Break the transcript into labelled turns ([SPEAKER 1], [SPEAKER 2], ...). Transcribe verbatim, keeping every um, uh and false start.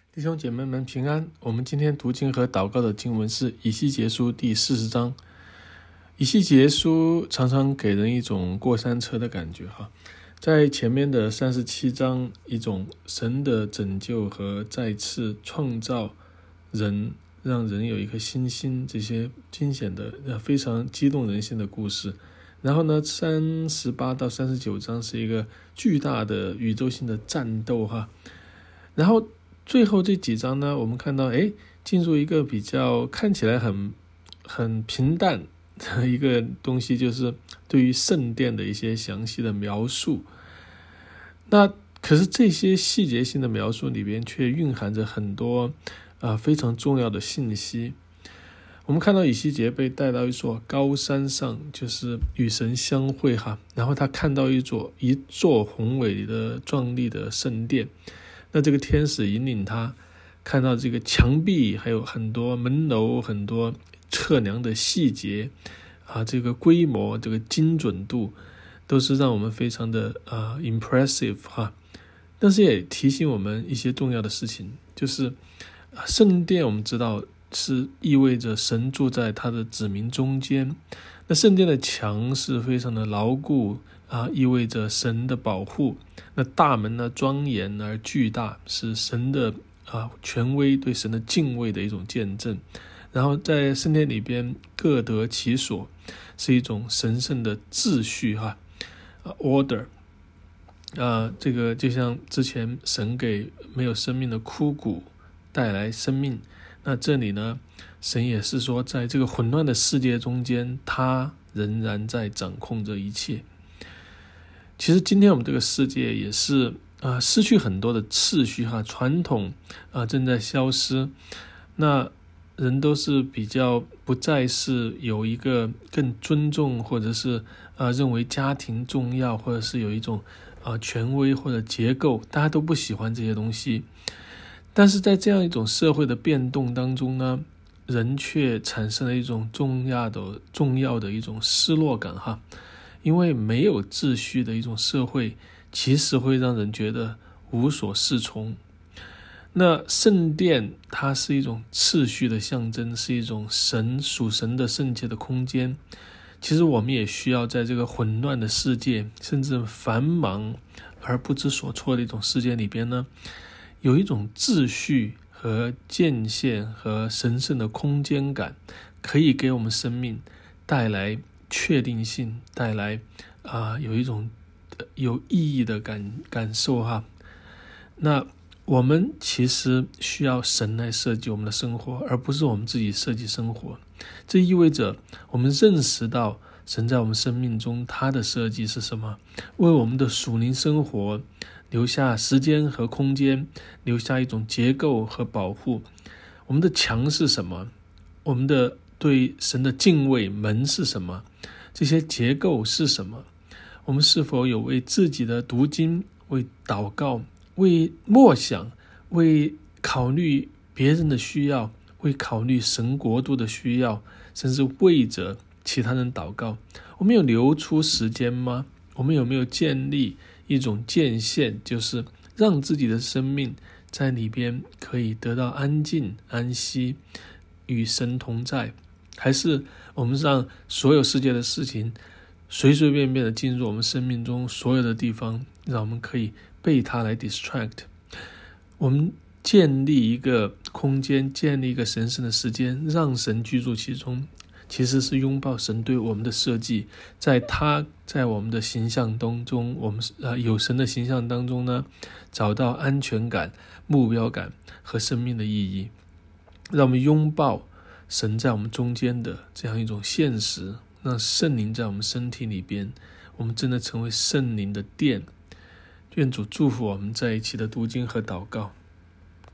[SPEAKER 1] 弟兄姐妹们平安。我们今天读经和祷告的经文是以西结书第四十章。以西结书常常给人一种过山车的感觉哈，在前面的三十七章，一种神的拯救和再次创造人，让人有一颗新心，这些惊险的非常激动人心的故事。然后呢，三十八到三十九章是一个巨大的宇宙性的战斗哈。然后最后这几章呢，我们看到诶进入一个比较看起来很很平淡的一个东西，就是对于圣殿的一些详细的描述。那可是这些细节性的描述里边却蕴含着很多呃非常重要的信息。我们看到以西结被带到一座高山上，就是与神相会哈，然后他看到一座一座宏伟的壮丽的圣殿。那这个天使引领他看到这个墙壁还有很多门楼，很多测量的细节啊，这个规模，这个精准度都是让我们非常的啊 impressive 哈。但是也提醒我们一些重要的事情，就是啊圣殿我们知道是意味着神住在他的子民中间，那圣殿的墙是非常的牢固啊，意味着神的保护。那大门呢，庄严而巨大，是神的啊权威，对神的敬畏的一种见证。然后在圣殿里边各得其所，是一种神圣的秩序哈、啊、，order 啊，这个就像之前神给没有生命的枯骨带来生命，那这里呢，神也是说，在这个混乱的世界中间，他仍然在掌控着一切。其实今天我们这个世界也是啊、呃，失去很多的次序哈，传统啊、呃、正在消失。那人都是比较不再是有一个更尊重，或者是啊、呃、认为家庭重要，或者是有一种啊、呃、权威或者结构，大家都不喜欢这些东西。但是在这样一种社会的变动当中呢，人却产生了一种重要的重要的一种失落感哈。因为没有秩序的一种社会，其实会让人觉得无所适从。那圣殿它是一种秩序的象征，是一种神属神的圣洁的空间。其实我们也需要在这个混乱的世界，甚至繁忙而不知所措的一种世界里边呢，有一种秩序和界限和神圣的空间感，可以给我们生命带来确定性，带来啊、呃、有一种有意义的感感受哈。那我们其实需要神来设计我们的生活，而不是我们自己设计生活。这意味着我们认识到神在我们生命中他的设计是什么，为我们的属灵生活留下时间和空间，留下一种结构和保护。我们的墙是什么？我们的对神的敬畏门是什么？这些结构是什么？我们是否有为自己的读经、为祷告、为默想、为考虑别人的需要、为考虑神国度的需要，甚至为着其他人祷告？我们有留出时间吗？我们有没有建立一种界限，就是让自己的生命在里边可以得到安静、安息，与神同在？还是我们让所有世界的事情随随便便的进入我们生命中所有的地方，让我们可以被它来 distract？ 我们建立一个空间，建立一个神圣的时间，让神居住其中，其实是拥抱神对我们的设计，在他在我们的形象当中，我们呃有神的形象当中呢，找到安全感、目标感和生命的意义。让我们拥抱神在我们中间的这样一种现实，让圣灵在我们身体里边，我们真的成为圣灵的殿。愿主祝福我们在一起的读经和祷告。